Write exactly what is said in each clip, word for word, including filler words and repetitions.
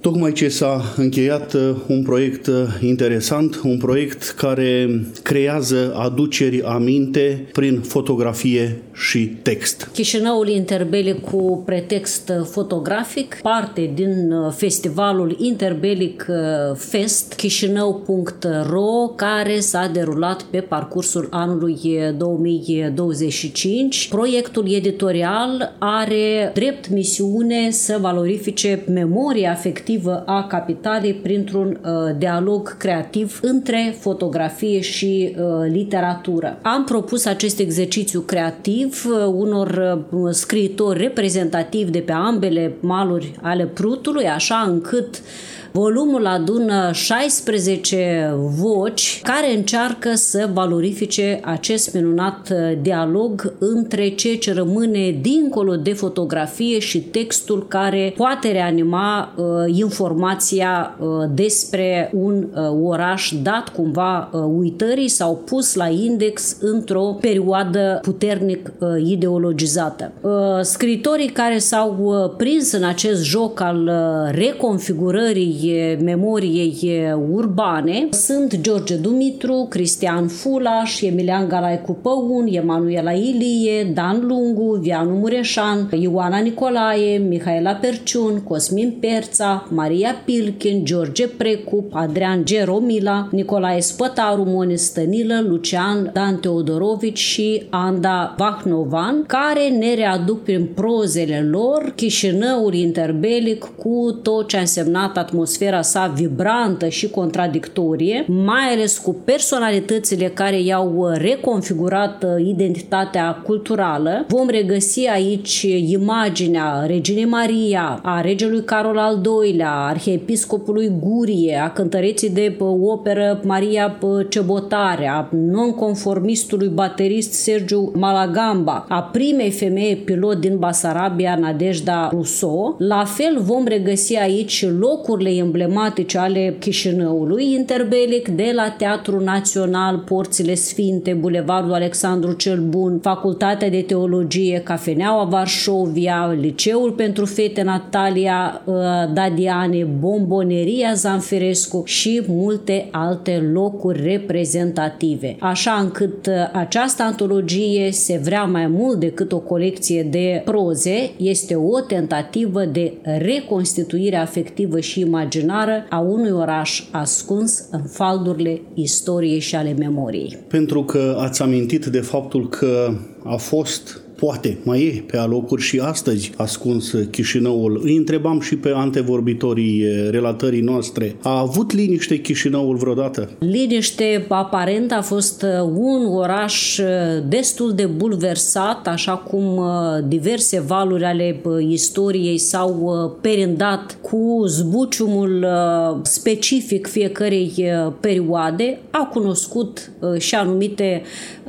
Tocmai ce s-a încheiat un proiect interesant, un proiect care creează aduceri aminte prin fotografie și text. Chișinăul interbelic cu pretext fotografic, parte din festivalul Interbelic Fest chișinău punct ro, care s-a derulat pe parcursul anului două mii douăzeci și cinci. Proiectul editorial are drept misiune să valorifice memoria afectivă a capitalei printr-un uh, dialog creativ între fotografie și uh, literatură. Am propus acest exercițiu creativ uh, unor uh, scriitori reprezentativi de pe ambele maluri ale Prutului, așa încât volumul adună șaisprezece voci care încearcă să valorifice acest minunat dialog între ceea ce rămâne dincolo de fotografie și textul care poate reanima uh, informația uh, despre un uh, oraș dat cumva uh, uitării sau pus la index într-o perioadă puternic uh, ideologizată. Uh, scriitorii care s-au uh, prins în acest joc al uh, reconfigurării memoriei urbane sunt George Dumitru, Cristian Fulaș, Emilian Galaicu Păun, Emanuela Ilie, Dan Lungu, Vianu Mureșan, Ioana Nicolae, Mihaela Perciun, Cosmin Perța, Maria Pilchin, George Precup, Adrian Geromila, Nicolae Spătaru, Moni Stănilă, Lucian Dan Teodorovici și Anda Vahnovan, care ne readuc prin prozele lor Chișinăul interbelic cu tot ce a însemnat atmosfera sa vibrantă și contradictorie, mai ales cu personalitățile care i-au reconfigurat identitatea culturală. Vom regăsi aici imaginea Reginei Maria, a regelui Carol al doilea, arhiepiscopului Gurie, a cântăreții de operă Maria Cebotare, a nonconformistului baterist Sergiu Malagamba, a primei femei pilot din Basarabia, Nadejda Rousseau. La fel vom regăsi aici locurile emblematice ale Chișinăului interbelic, de la Teatrul Național, Porțile Sfinte, Bulevardul Alexandru cel Bun, Facultatea de Teologie, Cafeneaua Varșovia, Liceul pentru Fete Natalia Dadiane, Bomboneria Zanfirescu și multe alte locuri reprezentative. Așa încât această antologie se vrea mai mult decât o colecție de proze, este o tentativă de reconstituire afectivă și imaginară a unui oraș ascuns în faldurile istoriei și ale memoriei. Pentru că ați amintit de faptul că a fost, poate mai e pe alocuri și astăzi ascuns Chișinăul, îi întrebam și pe antevorbitorii relatării noastre, a avut liniște Chișinăul vreodată? Liniște aparent, a fost un oraș destul de bulversat, așa cum diverse valuri ale istoriei s-au perindat cu zbuciumul specific fiecărei perioade, a cunoscut și anumite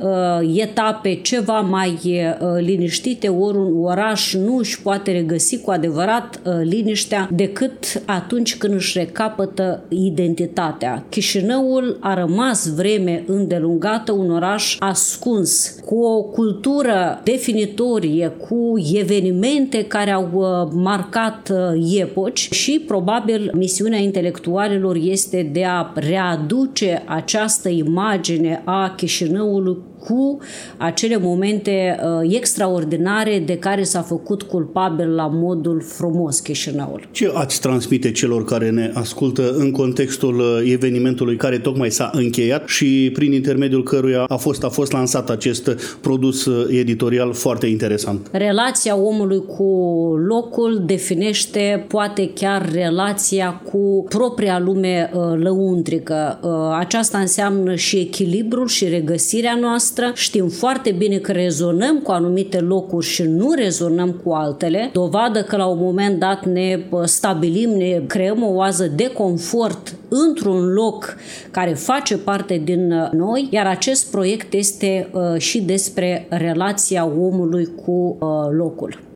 etape ceva mai liniștite, ori un oraș nu își poate regăsi cu adevărat liniștea decât atunci când își recapătă identitatea. Chișinăul a rămas vreme îndelungată un oraș ascuns, cu o cultură definitorie, cu evenimente care au marcat epoci și probabil misiunea intelectualilor este de a readuce această imagine a Chișinăului cu acele momente uh, extraordinare de care s-a făcut culpabil la modul frumos Chișinăul. Ce ați transmite celor care ne ascultă în contextul evenimentului care tocmai s-a încheiat și prin intermediul căruia a fost, a fost lansat acest produs editorial foarte interesant? Relația omului cu locul definește poate chiar relația cu propria lume uh, lăuntrică. Uh, aceasta înseamnă și echilibrul și regăsirea noastră. Știm foarte bine că rezonăm cu anumite locuri și nu rezonăm cu altele, dovadă că la un moment dat ne stabilim, ne creăm o oază de confort într-un loc care face parte din noi, iar acest proiect este uh, și despre relația omului cu uh, locul.